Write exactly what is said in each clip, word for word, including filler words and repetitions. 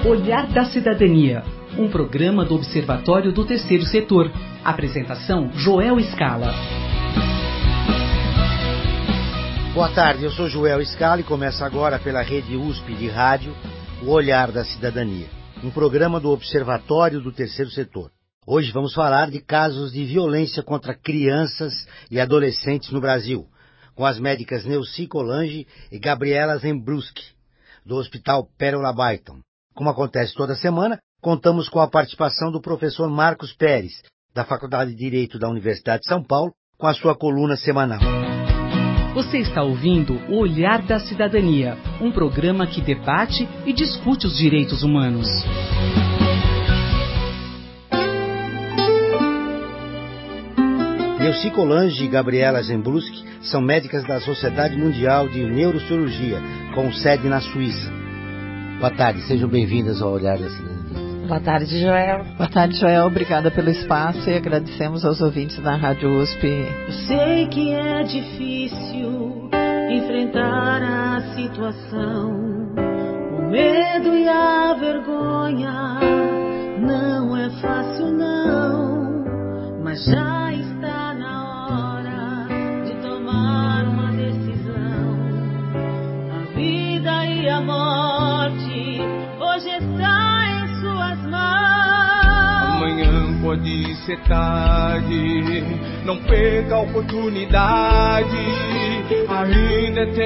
Olhar da Cidadania, um programa do Observatório do Terceiro Setor. Apresentação, Joel Scala. Boa tarde, eu sou Joel Scala e começa agora pela rede U S P de rádio o Olhar da Cidadania, um programa do Observatório do Terceiro Setor. Hoje vamos falar de casos de violência contra crianças e adolescentes no Brasil, com as médicas Neuci Colange e Gabriela Zembruski, do Hospital Pérola Byton. Como acontece toda semana, contamos com a participação do professor Marcos Pérez, da Faculdade de Direito da Universidade de São Paulo, com a sua coluna semanal. Você está ouvindo o Olhar da Cidadania, um programa que debate e discute os direitos humanos. Neuci Colange e Gabriela Zembruski são médicas da Sociedade Mundial de Neurocirurgia, com sede na Suíça. Boa tarde, sejam bem-vindas ao Olhar da Cidadania. Boa tarde, Joel. Boa tarde, Joel. Obrigada pelo espaço e agradecemos aos ouvintes da Rádio U S P. Eu sei que é difícil enfrentar a situação, o medo e a vergonha. Não é fácil, não, mas já está na hora de tomar uma decisão. A vida e a morte hoje está em suas mãos. Amanhã pode ser tarde, não perca a oportunidade. Ainda é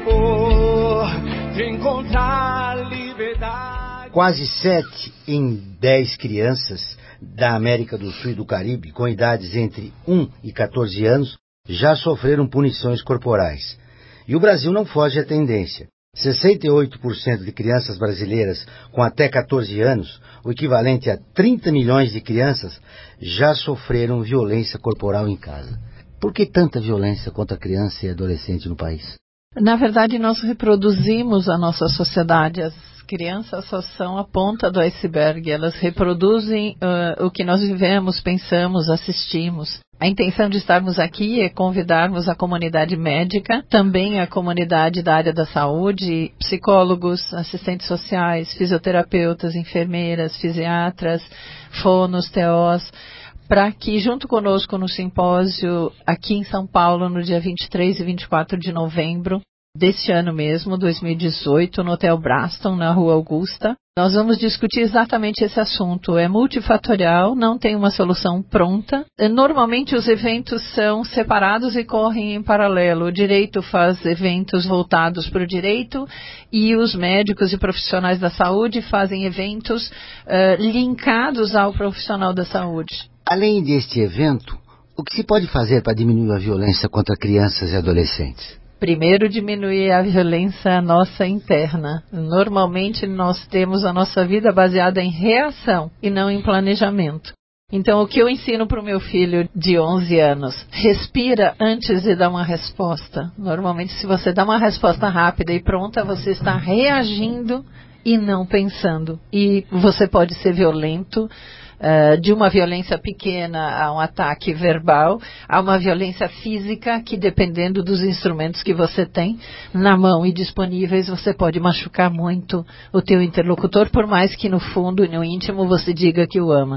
tempo de encontrar liberdade. Quase sete em dez crianças da América do Sul e do Caribe, com idades entre um e quatorze anos, já sofreram punições corporais. E o Brasil não foge à tendência. sessenta e oito por cento de crianças brasileiras com até quatorze anos, o equivalente a trinta milhões de crianças, já sofreram violência corporal em casa. Por que tanta violência contra criança e adolescente no país? Na verdade, nós reproduzimos a nossa sociedade. As crianças só são a ponta do iceberg. Elas reproduzem uh, o que nós vivemos, pensamos, assistimos. A intenção de estarmos aqui é convidarmos a comunidade médica, também a comunidade da área da saúde, psicólogos, assistentes sociais, fisioterapeutas, enfermeiras, fisiatras, fonos, T Os, para que junto conosco no simpósio aqui em São Paulo, no dia vinte e três e vinte e quatro de novembro deste ano mesmo, dois mil e dezoito, no Hotel Braston, na Rua Augusta, nós vamos discutir exatamente esse assunto. É multifatorial, não tem uma solução pronta. Normalmente os eventos são separados e correm em paralelo. O direito faz eventos voltados para o direito e os médicos e profissionais da saúde fazem eventos uh, linkados ao profissional da saúde. Além deste evento, o que se pode fazer para diminuir a violência contra crianças e adolescentes? Primeiro, diminuir a violência nossa interna. Normalmente, nós temos a nossa vida baseada em reação e não em planejamento. Então, o que eu ensino para o meu filho de onze anos? Respira antes de dar uma resposta. Normalmente, se você dá uma resposta rápida e pronta, você está reagindo e não pensando. E você pode ser violento. Uh, de uma violência pequena a um ataque verbal, a uma violência física que, dependendo dos instrumentos que você tem na mão e disponíveis, você pode machucar muito o teu interlocutor, por mais que no fundo e no íntimo você diga que o ama.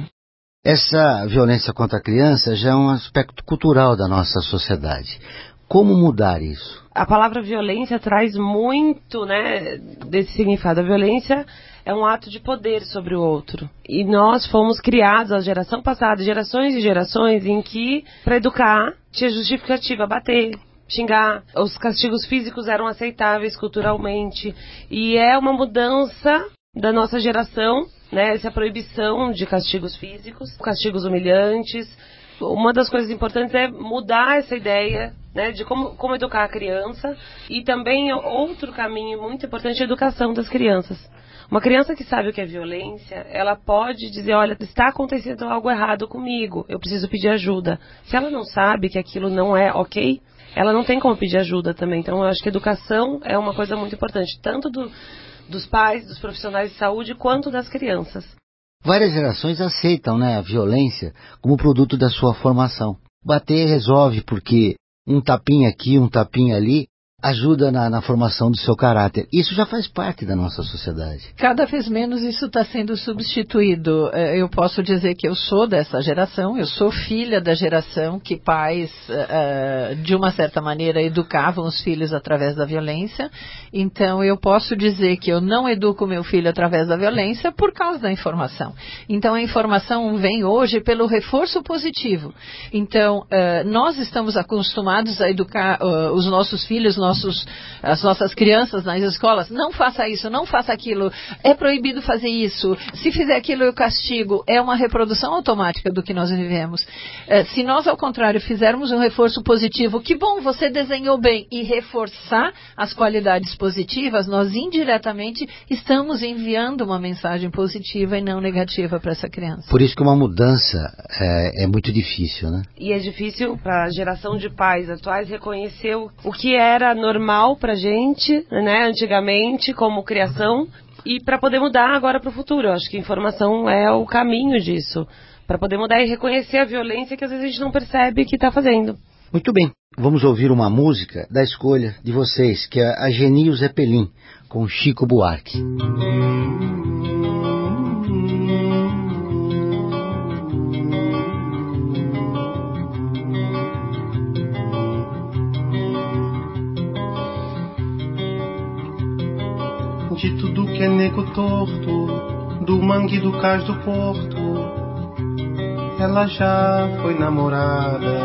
Essa violência contra a criança já é um aspecto cultural da nossa sociedade. Como mudar isso? A palavra violência traz muito, né, desse significado. A violência é um ato de poder sobre o outro. E nós fomos criados, a geração passada, gerações e gerações, em que, para educar, tinha justificativa, bater, xingar. Os castigos físicos eram aceitáveis culturalmente. E é uma mudança da nossa geração, né, essa proibição de castigos físicos, castigos humilhantes. Uma das coisas importantes é mudar essa ideia, né, de como, como educar a criança. E também outro caminho muito importante é a educação das crianças. Uma criança que sabe o que é violência, ela pode dizer, olha, está acontecendo algo errado comigo, eu preciso pedir ajuda. Se ela não sabe que aquilo não é ok, ela não tem como pedir ajuda também. Então, eu acho que a educação é uma coisa muito importante, tanto do, dos pais, dos profissionais de saúde, quanto das crianças. Várias gerações aceitam, né, a violência como produto da sua formação. Bater resolve porque um tapinha aqui, um tapinha ali, ajuda na, na formação do seu caráter. Isso já faz parte da nossa sociedade. Cada vez menos isso está sendo substituído. Eu posso dizer que eu sou dessa geração, eu sou filha da geração que pais, uh, de uma certa maneira, educavam os filhos através da violência. Então, eu posso dizer que eu não educo meu filho através da violência por causa da informação. Então, a informação vem hoje pelo reforço positivo. Então, uh, nós estamos acostumados a educar uh, os nossos filhos, nossos, as nossas crianças nas escolas. Não faça isso, não faça aquilo, é proibido fazer isso, se fizer aquilo eu castigo. É uma reprodução automática do que nós vivemos. Uh, se nós, ao contrário, fizermos um reforço positivo, que bom, você desenhou bem, e reforçar as qualidades positivas, nós indiretamente estamos enviando uma mensagem positiva e não negativa para essa criança. Por isso que uma mudança é, é muito difícil, né? E é difícil para a geração de pais atuais reconhecer o, o que era normal pra gente, né, antigamente, como criação, e para poder mudar agora para o futuro. Eu acho que a informação é o caminho disso, para poder mudar e reconhecer a violência que às vezes a gente não percebe que está fazendo. Muito bem, vamos ouvir uma música da escolha de vocês, que é a Geni e o Zeppelin, com Chico Buarque. De tudo que é nego torto, do mangue do cais do porto, ela já foi namorada.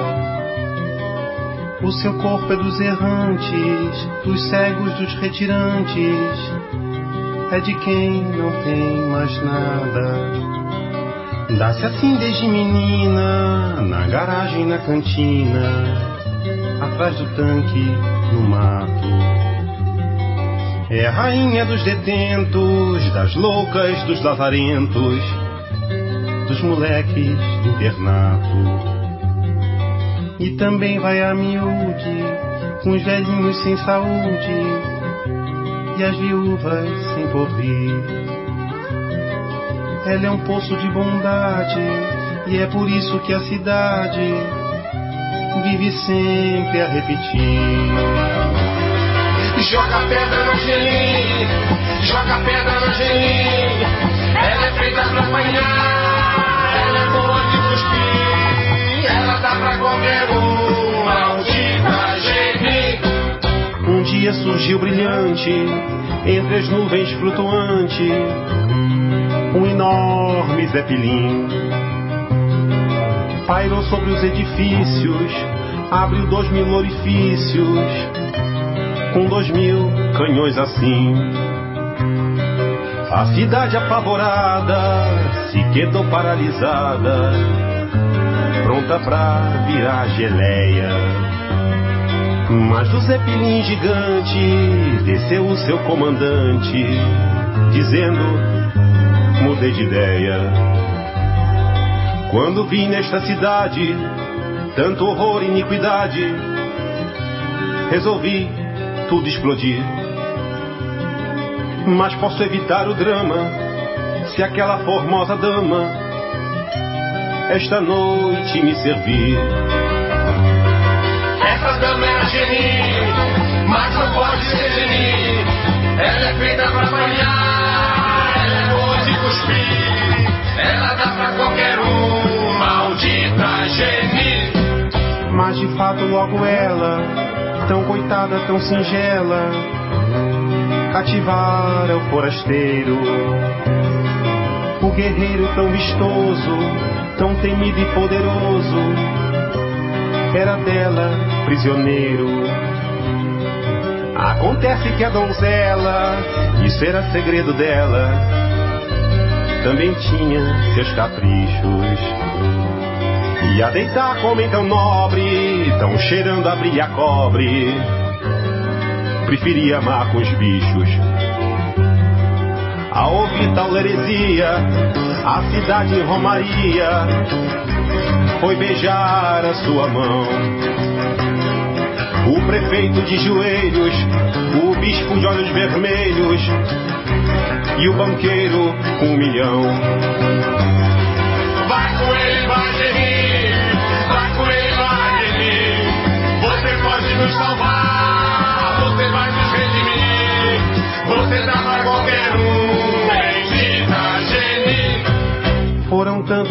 O seu corpo é dos errantes, dos cegos, dos retirantes, é de quem não tem mais nada. Dá-se assim desde menina, na garagem, na cantina, atrás do tanque, no mato. É a rainha dos detentos, das loucas, dos lazarentos, dos moleques do internato. E também vai a miúde, com os velhinhos sem saúde e as viúvas sem porvir. Ela é um poço de bondade e é por isso que a cidade vive sempre a repetir. Joga pedra no gelim, joga pedra no gelim. Ela é feita pra apanhar, ela é boa de cuspir. Ela dá pra qualquer um, maldita gelim. Um dia surgiu brilhante, entre as nuvens flutuante, um enorme zeppelin. Pairou sobre os edifícios, abriu dois mil orifícios, com dois mil canhões assim. A cidade apavorada se quedou paralisada, pronta pra virar geleia. Mas do Zeppelin gigante desceu o seu comandante, dizendo: mudei de ideia. Quando vi nesta cidade tanto horror e iniquidade, resolvi tudo explodir. Mas posso evitar o drama se aquela formosa dama esta noite me servir. Essa dama é a Geni, mas não pode ser Geni. Ela é feita pra apanhar, ela é boa de cuspir. Ela dá pra qualquer um, maldita Geni. Mas de fato logo ela, tão coitada, tão singela, cativara o forasteiro. O guerreiro tão vistoso, tão temido e poderoso, era dela prisioneiro. Acontece que a donzela, isso era segredo dela, também tinha seus caprichos. Ia deitar com homem tão nobre, tão cheirando a brilha cobre, preferia amar com os bichos. Ao ouvir tal heresia, a cidade em romaria foi beijar a sua mão. O prefeito de joelhos, o bispo de olhos vermelhos e o banqueiro com um milhão. Vai com ele, vai Geni, vai com ele, vai Geni. Você pode nos salvar.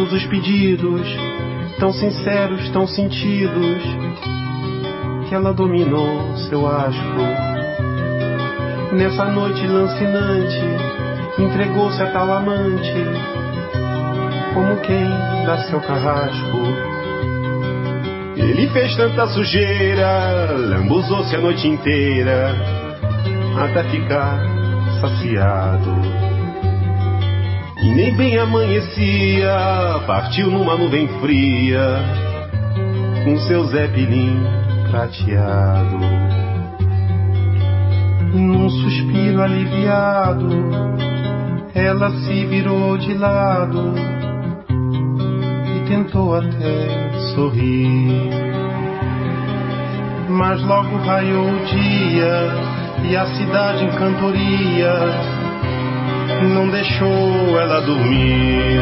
tantos os pedidos, tão sinceros, tão sentidos, que ela dominou seu asco. Nessa noite lancinante, entregou-se a tal amante, como quem dá seu carrasco. Ele fez tanta sujeira, lambuzou-se a noite inteira, até ficar saciado. E nem bem amanhecia, partiu numa nuvem fria, com seu zeppelin prateado. Num suspiro aliviado, ela se virou de lado e tentou até sorrir. Mas logo raiou o dia e a cidade em cantoria não deixou ela dormir.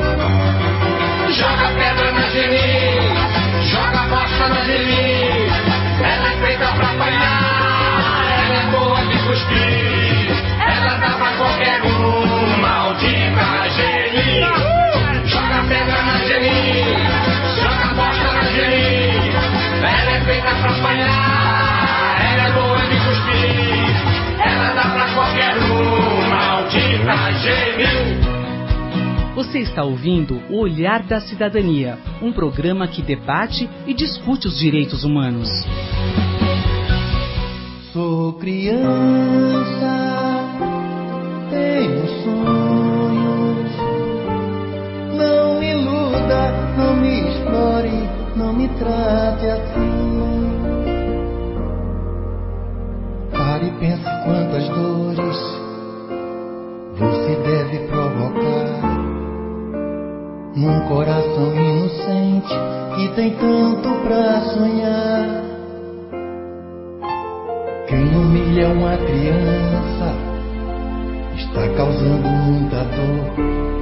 Joga pedra na Geni, joga bosta na Geni. Ela é feita pra apanhar, ela é boa de cuspir. Ela dá pra qualquer um, maldita Geni. Joga pedra na Geni, joga bosta na Geni. Ela é feita pra apanhar, ela é boa de cuspir. Ela dá pra qualquer um, maldita Geni. Você está ouvindo O Olhar da Cidadania, um programa que debate e discute os direitos humanos. Sou criança, tenho sonhos. Não me iluda, não me explore, não me trate assim. Pare e pense quantas dores você deve provocar num coração inocente que tem tanto pra sonhar. Quem humilha uma criança está causando muita dor,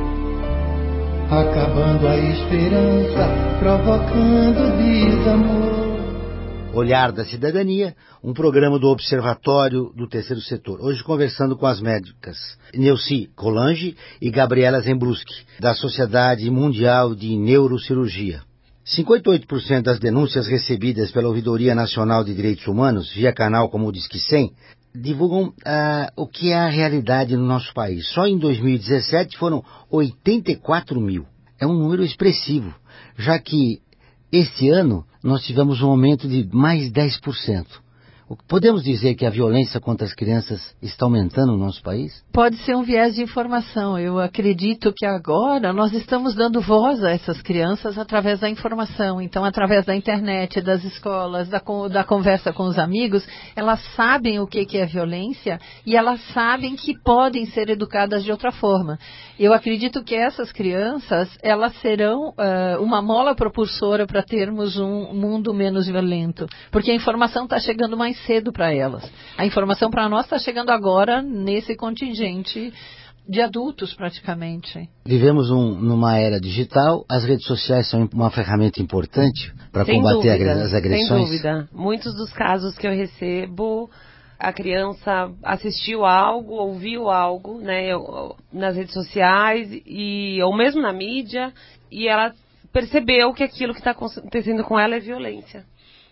acabando a esperança, provocando desamor. Olhar da Cidadania, um programa do Observatório do Terceiro Setor. Hoje conversando com as médicas Neuci Colange e Gabriela Zembruski, da Sociedade Mundial de Neurocirurgia. cinquenta e oito por cento das denúncias recebidas pela Ouvidoria Nacional de Direitos Humanos, via canal como o Disque cem, divulgam uh, o que é a realidade no nosso país. Só em dois mil e dezessete foram oitenta e quatro mil. É um número expressivo, já que este ano nós tivemos um aumento de mais dez por cento. Podemos dizer que a violência contra as crianças está aumentando no nosso país? Pode ser um viés de informação. Eu acredito que agora nós estamos dando voz a essas crianças através da informação. Então, através da internet, das escolas, da, da conversa com os amigos, elas sabem o que, que é violência e elas sabem que podem ser educadas de outra forma. Eu acredito que essas crianças, elas serão uh, uma mola propulsora para termos um mundo menos violento. Porque a informação está chegando mais cedo para elas. A informação para nós está chegando agora nesse contingente de adultos praticamente. Vivemos um, numa era digital, as redes sociais são uma ferramenta importante para combater dúvida, as agressões? Sem dúvida. Muitos dos casos que eu recebo, a criança assistiu algo, ouviu algo, né, nas redes sociais e, ou mesmo na mídia, e ela percebeu que aquilo que está acontecendo com ela é violência.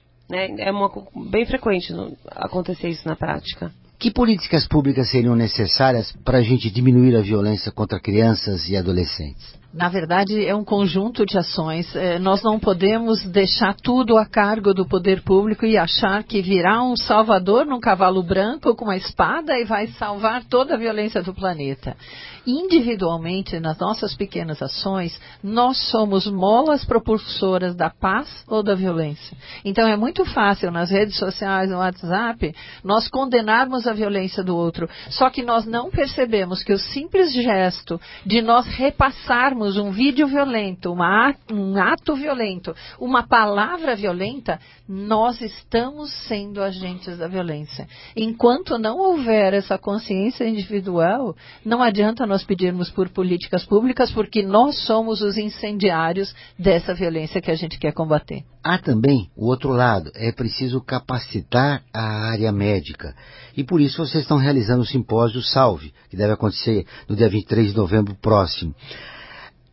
É uma, bem frequente no, acontecer isso na prática. Que políticas públicas seriam necessárias para a gente diminuir a violência contra crianças e adolescentes? Na verdade, é um conjunto de ações. Nós não podemos deixar tudo a cargo do poder público e achar que virá um salvador num cavalo branco com uma espada e vai salvar toda a violência do planeta. Individualmente, nas nossas pequenas ações, nós somos molas propulsoras da paz ou da violência. Então, é muito fácil nas redes sociais, no WhatsApp, nós condenarmos a violência do outro. Só que nós não percebemos que o simples gesto de nós repassarmos um vídeo violento, uma, um ato violento, uma palavra violenta, nós estamos sendo agentes da violência. Enquanto não houver essa consciência individual, não adianta nós pedirmos por políticas públicas, porque nós somos os incendiários dessa violência que a gente quer combater. Há também o outro lado, é preciso capacitar a área médica. E por isso vocês estão realizando o simpósio Salve, que deve acontecer no dia vinte e três de novembro próximo.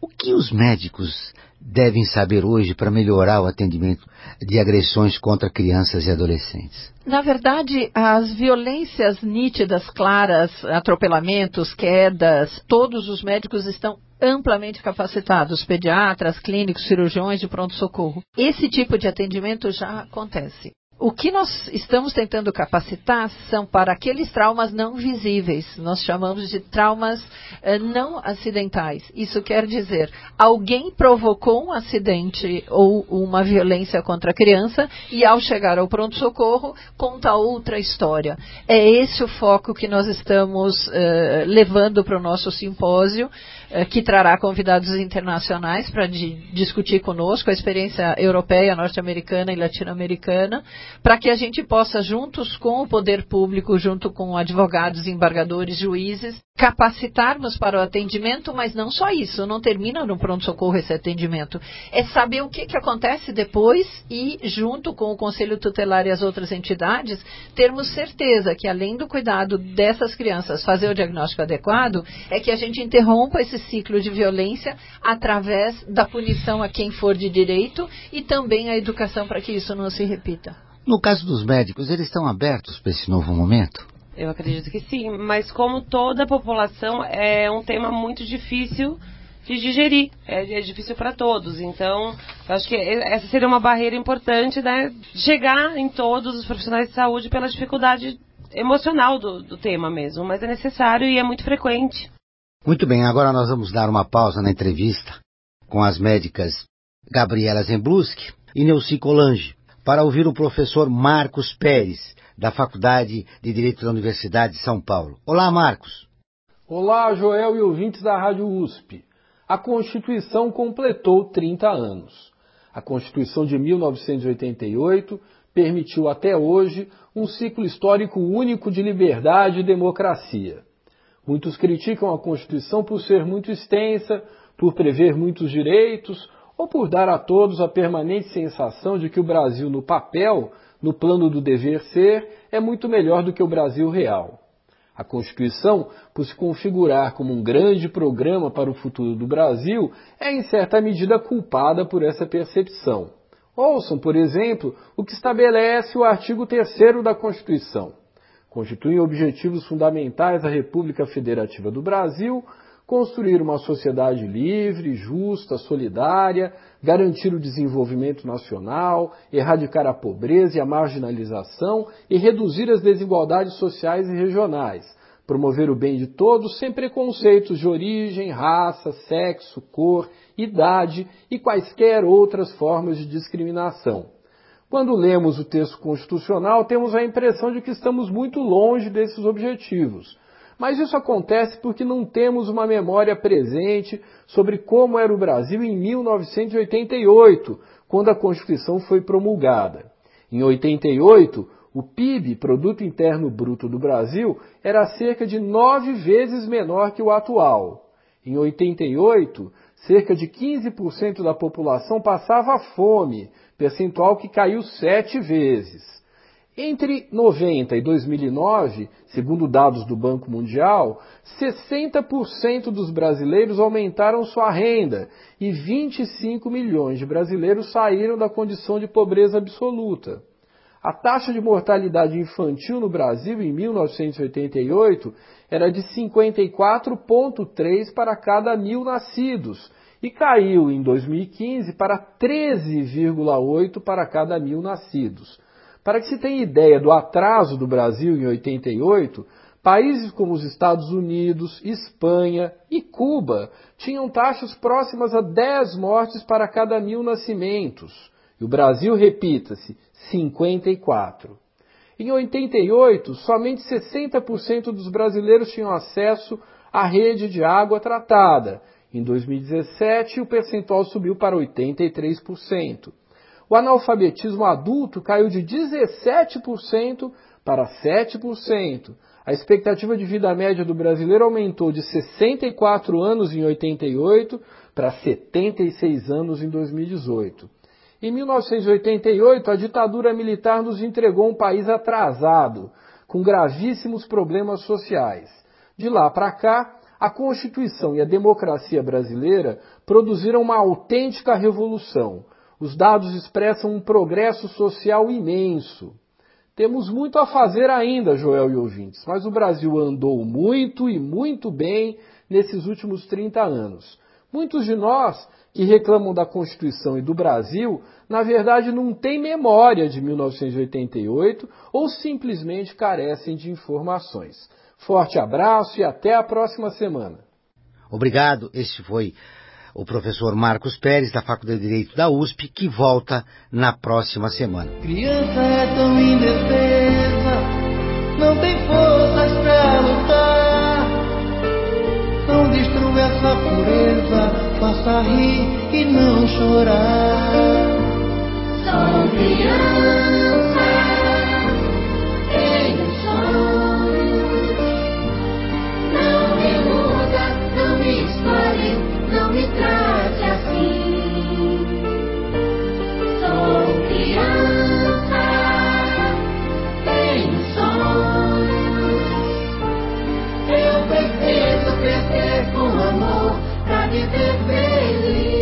O que os médicos devem saber hoje para melhorar o atendimento de agressões contra crianças e adolescentes? Na verdade, as violências nítidas, claras, atropelamentos, quedas, todos os médicos estão amplamente capacitados, pediatras, clínicos, cirurgiões de pronto-socorro. Esse tipo de atendimento já acontece. O que nós estamos tentando capacitar são para aqueles traumas não visíveis. Nós chamamos de traumas eh, não acidentais. Isso quer dizer, alguém provocou um acidente ou uma violência contra a criança e ao chegar ao pronto-socorro conta outra história. É esse o foco que nós estamos eh, levando para o nosso simpósio, eh, que trará convidados internacionais para di- discutir conosco a experiência europeia, norte-americana e latino-americana, para que a gente possa, juntos com o poder público, junto com advogados, embargadores, juízes, capacitarmos para o atendimento, mas não só isso, não termina no pronto-socorro esse atendimento. É saber o que, que acontece depois e, junto com o Conselho Tutelar e as outras entidades, termos certeza que, além do cuidado dessas crianças, fazer o diagnóstico adequado, é que a gente interrompa esse ciclo de violência através da punição a quem for de direito e também a educação para que isso não se repita. No caso dos médicos, eles estão abertos para esse novo momento? Eu acredito que sim, mas como toda a população, é um tema muito difícil de digerir, é, é difícil para todos. Então, eu acho que essa seria uma barreira importante, né, chegar em todos os profissionais de saúde pela dificuldade emocional do, do tema mesmo, mas é necessário e é muito frequente. Muito bem, agora nós vamos dar uma pausa na entrevista com as médicas Gabriela Zembluski e Neuci Colange, para ouvir o professor Marcos Pérez, da Faculdade de Direito da Universidade de São Paulo. Olá, Marcos. Olá, Joel e ouvintes da Rádio U S P. A Constituição completou trinta anos. A Constituição de mil novecentos e oitenta e oito permitiu até hoje um ciclo histórico único de liberdade e democracia. Muitos criticam a Constituição por ser muito extensa, por prever muitos direitos, ou por dar a todos a permanente sensação de que o Brasil no papel, no plano do dever ser, é muito melhor do que o Brasil real. A Constituição, por se configurar como um grande programa para o futuro do Brasil, é em certa medida culpada por essa percepção. Ouçam, por exemplo, o que estabelece o artigo terceiro da Constituição. Constituem objetivos fundamentais da República Federativa do Brasil construir uma sociedade livre, justa, solidária, garantir o desenvolvimento nacional, erradicar a pobreza e a marginalização e reduzir as desigualdades sociais e regionais, promover o bem de todos sem preconceitos de origem, raça, sexo, cor, idade e quaisquer outras formas de discriminação. Quando lemos o texto constitucional, temos a impressão de que estamos muito longe desses objetivos. Mas isso acontece porque não temos uma memória presente sobre como era o Brasil em mil novecentos e oitenta e oito, quando a Constituição foi promulgada. Em oitenta e oito, o P I B, Produto Interno Bruto do Brasil, era cerca de nove vezes menor que o atual. Em oitenta e oito, cerca de quinze por cento da população passava fome, percentual que caiu sete vezes. Entre noventa e dois mil e nove, segundo dados do Banco Mundial, sessenta por cento dos brasileiros aumentaram sua renda e vinte e cinco milhões de brasileiros saíram da condição de pobreza absoluta. A taxa de mortalidade infantil no Brasil em mil novecentos e oitenta e oito era de cinquenta e quatro vírgula três para cada mil nascidos e caiu em dois mil e quinze para treze vírgula oito para cada mil nascidos. Para que se tenha ideia do atraso do Brasil em oitenta e oito, países como os Estados Unidos, Espanha e Cuba tinham taxas próximas a dez mortes para cada mil nascimentos. E o Brasil, repita-se, cinquenta e quatro. Em oitenta e oito, somente sessenta por cento dos brasileiros tinham acesso à rede de água tratada. Em dois mil e dezessete, o percentual subiu para oitenta e três por cento. O analfabetismo adulto caiu de dezessete por cento para sete por cento. A expectativa de vida média do brasileiro aumentou de sessenta e quatro anos em oitenta e oito para setenta e seis anos em dois mil e dezoito. Em mil novecentos e oitenta e oito, a ditadura militar nos entregou um país atrasado, com gravíssimos problemas sociais. De lá para cá, A Constituição e a democracia brasileira produziram uma autêntica revolução. Os dados expressam um progresso social imenso. Temos muito a fazer ainda, Joel e ouvintes, mas o Brasil andou muito e muito bem nesses últimos trinta anos. Muitos de nós que reclamam da Constituição e do Brasil, na verdade não têm memória de mil novecentos e oitenta e oito ou simplesmente carecem de informações. Forte abraço e até a próxima semana. Obrigado. Este foi o professor Marcos Pérez, da Faculdade de Direito da U S P, que volta na próxima semana. Criança é tão indefesa, não tem forças pra lutar. Não destrua essa pureza, faça rir e não chorar. Sou criança, tenho sonhos. Não me iluda, não me espalhe, não me trate assim. Sou criança, tenho sonhos. Eu preciso crescer com amor pra viver feliz.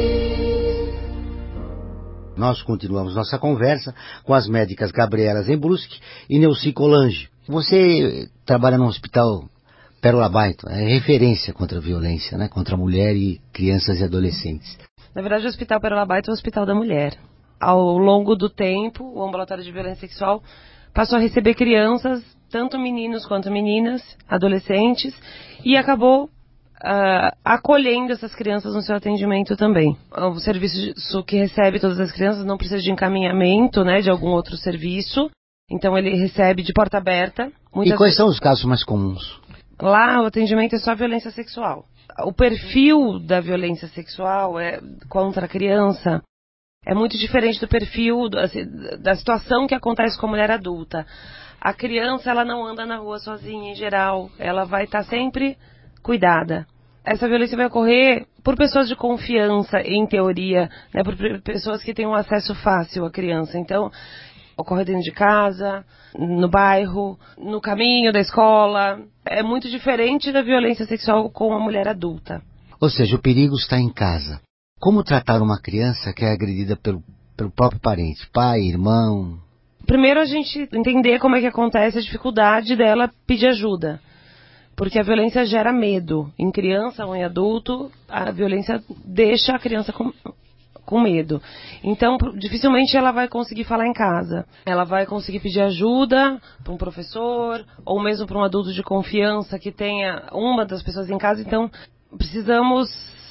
Nós continuamos nossa conversa com as médicas Gabriela Zembruski e Neuci Colange. Você trabalha no hospital Pérola Baito, é referência contra a violência, né, contra a mulher e crianças e adolescentes. Na verdade, o Hospital Pérola Baito é o Hospital da Mulher. Ao longo do tempo, o ambulatório de violência sexual passou a receber crianças, tanto meninos quanto meninas, adolescentes, e acabou Uh, acolhendo essas crianças no seu atendimento também. O serviço que recebe todas as crianças não precisa de encaminhamento, né, de algum outro serviço, então ele recebe de porta aberta. E quais vezes... são os casos mais comuns? Lá o atendimento é só violência sexual. O perfil da violência sexual é, contra a criança é muito diferente do perfil assim, da situação que acontece com a mulher adulta. A criança ela não anda na rua sozinha em geral, ela vai estar sempre cuidada. Essa violência vai ocorrer por pessoas de confiança, em teoria, né, por pessoas que têm um acesso fácil à criança. Então, ocorre dentro de casa, no bairro, no caminho da escola. É muito diferente da violência sexual com a mulher adulta. Ou seja, o perigo está em casa. Como tratar uma criança que é agredida pelo, pelo próprio parente, pai, irmão? Primeiro a gente entender como é que acontece a dificuldade dela pedir ajuda. Porque a violência gera medo. Em criança ou em adulto, a violência deixa a criança com, com medo. Então, dificilmente ela vai conseguir falar em casa. Ela vai conseguir pedir ajuda para um professor, ou mesmo para um adulto de confiança que tenha uma das pessoas em casa. Então, precisamos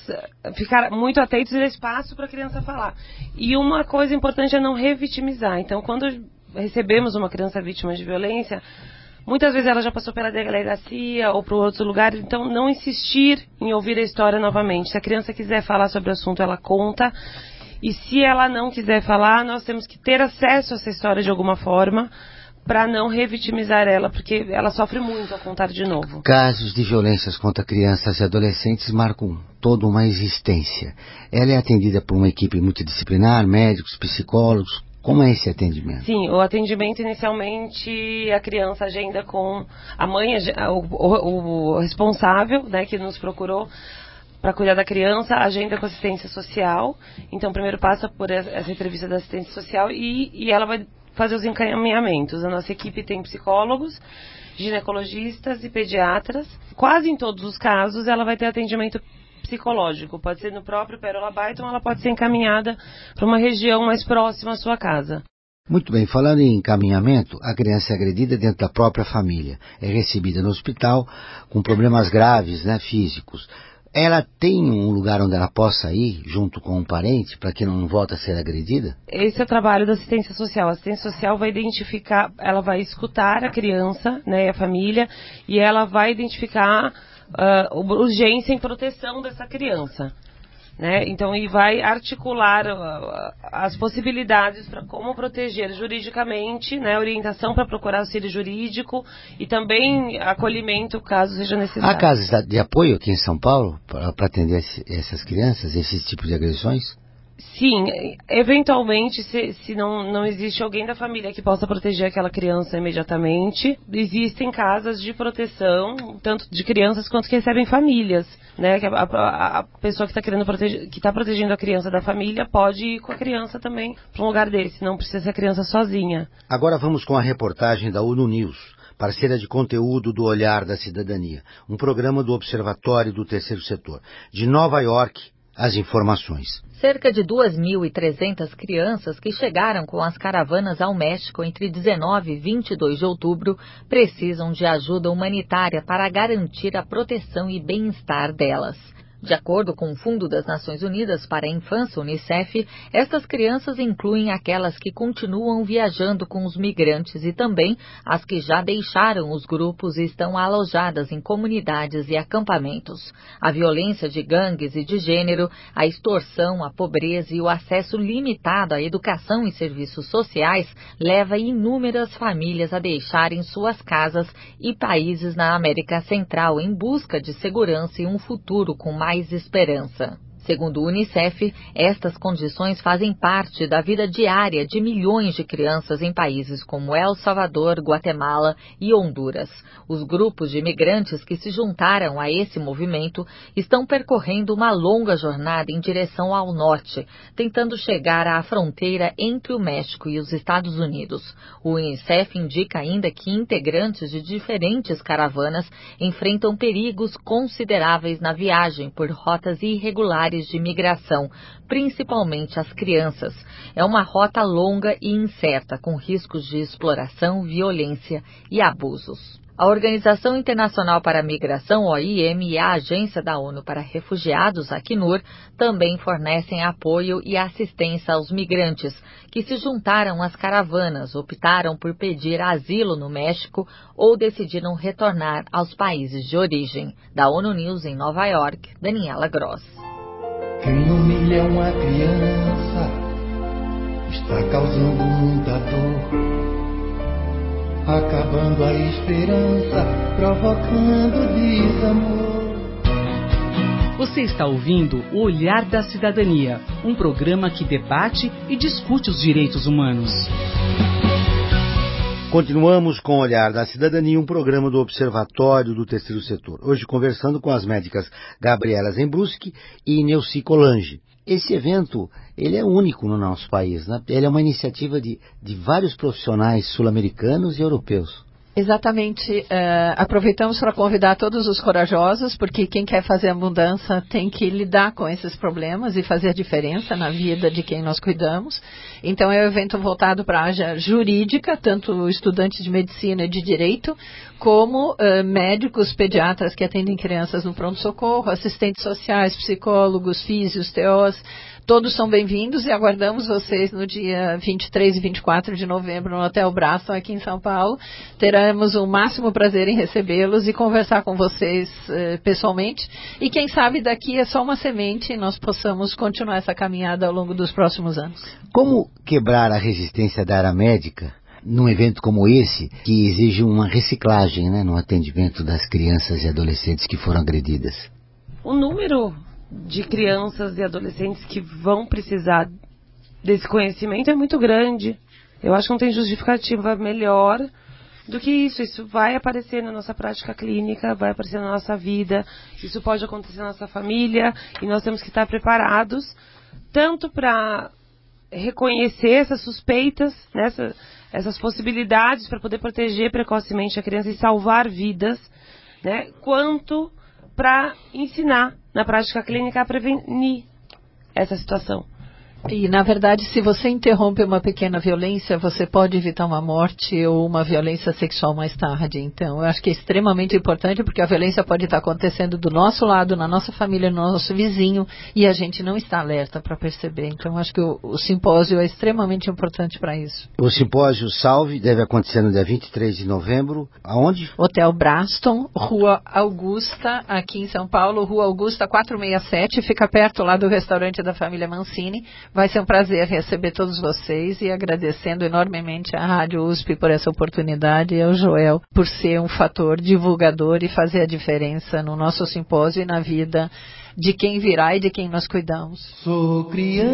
ficar muito atentos e dar espaço para a criança falar. E uma coisa importante é não revitimizar. Então, quando recebemos uma criança vítima de violência, muitas vezes ela já passou pela delegacia ou para outro lugar, então não insistir em ouvir a história novamente. Se a criança quiser falar sobre o assunto, ela conta. E se ela não quiser falar, nós temos que ter acesso a essa história de alguma forma para não revitimizar ela, porque ela sofre muito ao contar de novo. Casos de violências contra crianças e adolescentes marcam toda uma existência. Ela é atendida por uma equipe multidisciplinar, médicos, psicólogos. Como é esse atendimento? Sim, o atendimento inicialmente a criança agenda com a mãe, o, o, o responsável, né, que nos procurou para cuidar da criança, agenda com assistência social. Então, primeiro passa por essa entrevista da assistência social e, e ela vai fazer os encaminhamentos. A nossa equipe tem psicólogos, ginecologistas e pediatras. Quase em todos os casos ela vai ter atendimento psicológico, pode ser no próprio Pérola Baito, ou ela pode ser encaminhada para uma região mais próxima à sua casa. Muito bem, falando em encaminhamento, a criança é agredida dentro da própria família, é recebida no hospital com problemas graves, né, físicos. Ela tem um lugar onde ela possa ir, junto com um parente, para que não volte a ser agredida? Esse é o trabalho da assistência social. A assistência social vai identificar, ela vai escutar a criança, né, e a família, e ela vai identificar Uh, urgência em proteção dessa criança, né? Então, e vai articular uh, as possibilidades para como proteger juridicamente, né? Orientação para procurar auxílio jurídico e também acolhimento caso seja necessário. Há casas de apoio aqui em São Paulo para atender esse, essas crianças, esses tipos de agressões? Sim, eventualmente, se, se não, não existe alguém da família que possa proteger aquela criança imediatamente, existem casas de proteção, tanto de crianças quanto que recebem famílias, né? Que a, a, a pessoa que está querendo proteger, que está protegendo a criança da família pode ir com a criança também para um lugar desse, não precisa ser a criança sozinha. Agora vamos com a reportagem da ONU News, parceira de conteúdo do Olhar da Cidadania, um programa do Observatório do Terceiro Setor. De Nova York, as informações. Cerca de duas mil e trezentas crianças que chegaram com as caravanas ao México entre dezenove e vinte e dois de outubro precisam de ajuda humanitária para garantir a proteção e bem-estar delas. De acordo com o Fundo das Nações Unidas para a Infância, Unicef, estas crianças incluem aquelas que continuam viajando com os migrantes e também as que já deixaram os grupos e estão alojadas em comunidades e acampamentos. A violência de gangues e de gênero, a extorsão, a pobreza e o acesso limitado à educação e serviços sociais leva inúmeras famílias a deixarem suas casas e países na América Central em busca de segurança e um futuro com mais esperança. Segundo o Unicef, estas condições fazem parte da vida diária de milhões de crianças em países como El Salvador, Guatemala e Honduras. Os grupos de imigrantes que se juntaram a esse movimento estão percorrendo uma longa jornada em direção ao norte, tentando chegar à fronteira entre o México e os Estados Unidos. O Unicef indica ainda que integrantes de diferentes caravanas enfrentam perigos consideráveis na viagem por rotas irregulares de migração, principalmente as crianças. É uma rota longa e incerta, com riscos de exploração, violência e abusos. A Organização Internacional para a Migração, O I M, e a Agência da ONU para Refugiados, Acnur, também fornecem apoio e assistência aos migrantes que se juntaram às caravanas, optaram por pedir asilo no México ou decidiram retornar aos países de origem. Da ONU News em Nova York, Daniela Gross. Quem humilha uma criança está causando muita dor, acabando a esperança, provocando desamor. Você está ouvindo o Olhar da Cidadania, um programa que debate e discute os direitos humanos. Continuamos com o Olhar da Cidadania, um programa do Observatório do Terceiro Setor. Hoje conversando com as médicas Gabriela Zembruski e Neuci Colange. Esse evento, ele é único no nosso país, né? Ele é uma iniciativa de, de vários profissionais sul-americanos e europeus. Exatamente. Uh, aproveitamos para convidar todos os corajosos, porque quem quer fazer a mudança tem que lidar com esses problemas e fazer a diferença na vida de quem nós cuidamos. Então é um evento voltado para a área jurídica, tanto estudantes de medicina e de direito, como uh, médicos, pediatras que atendem crianças no pronto-socorro, assistentes sociais, psicólogos, físios, T Os. Todos são bem-vindos e aguardamos vocês no dia vinte e três e vinte e quatro de novembro no Hotel Braston, aqui em São Paulo. Teremos o máximo prazer em recebê-los e conversar com vocês eh, pessoalmente. E quem sabe daqui é só uma semente e nós possamos continuar essa caminhada ao longo dos próximos anos. Como quebrar a resistência da área médica num evento como esse, que exige uma reciclagem, né, no atendimento das crianças e adolescentes que foram agredidas? O número de crianças e adolescentes que vão precisar desse conhecimento é muito grande. Eu acho que não tem justificativa melhor do que isso. Isso vai aparecer na nossa prática clínica, vai aparecer na nossa vida, isso pode acontecer na nossa família e nós temos que estar preparados tanto para reconhecer essas suspeitas, né, essa, essas possibilidades para poder proteger precocemente a criança e salvar vidas, né, quanto para ensinar na prática clínica a prevenir essa situação. E, na verdade, se você interrompe uma pequena violência, você pode evitar uma morte ou uma violência sexual mais tarde. Então, eu acho que é extremamente importante, porque a violência pode estar acontecendo do nosso lado, na nossa família, no nosso vizinho, e a gente não está alerta para perceber. Então, eu acho que o, o simpósio é extremamente importante para isso. O simpósio Salve deve acontecer no dia vinte e três de novembro. Aonde? Hotel Braston, Rua Augusta, aqui em São Paulo, Rua Augusta quatrocentos e sessenta e sete, fica perto lá do restaurante da família Mancini. Vai ser um prazer receber todos vocês e agradecendo enormemente à Rádio U S P por essa oportunidade e ao Joel por ser um fator divulgador e fazer a diferença no nosso simpósio e na vida de quem virá e de quem nós cuidamos. Sou criança,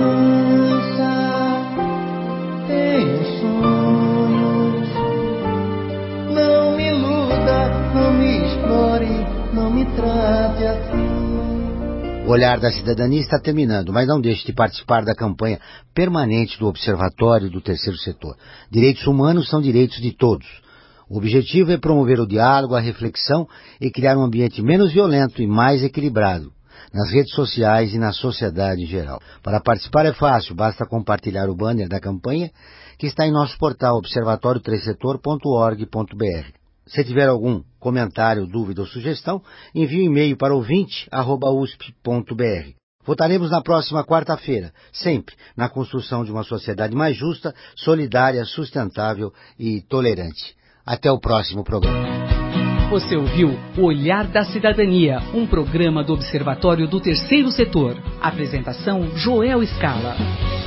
tenho sonhos, não me iluda, não me explore, não me trate assim. O Olhar da Cidadania está terminando, mas não deixe de participar da campanha permanente do Observatório do Terceiro Setor. Direitos humanos são direitos de todos. O objetivo é promover o diálogo, a reflexão e criar um ambiente menos violento e mais equilibrado nas redes sociais e na sociedade em geral. Para participar é fácil, basta compartilhar o banner da campanha que está em nosso portal observatório três setor ponto org ponto br. Se tiver algum comentário, dúvida ou sugestão, envie um e-mail para ouvinte arroba usp ponto br. Votaremos na próxima quarta-feira, sempre na construção de uma sociedade mais justa, solidária, sustentável e tolerante. Até o próximo programa. Você ouviu O Olhar da Cidadania, um programa do Observatório do Terceiro Setor. Apresentação Joel Scala.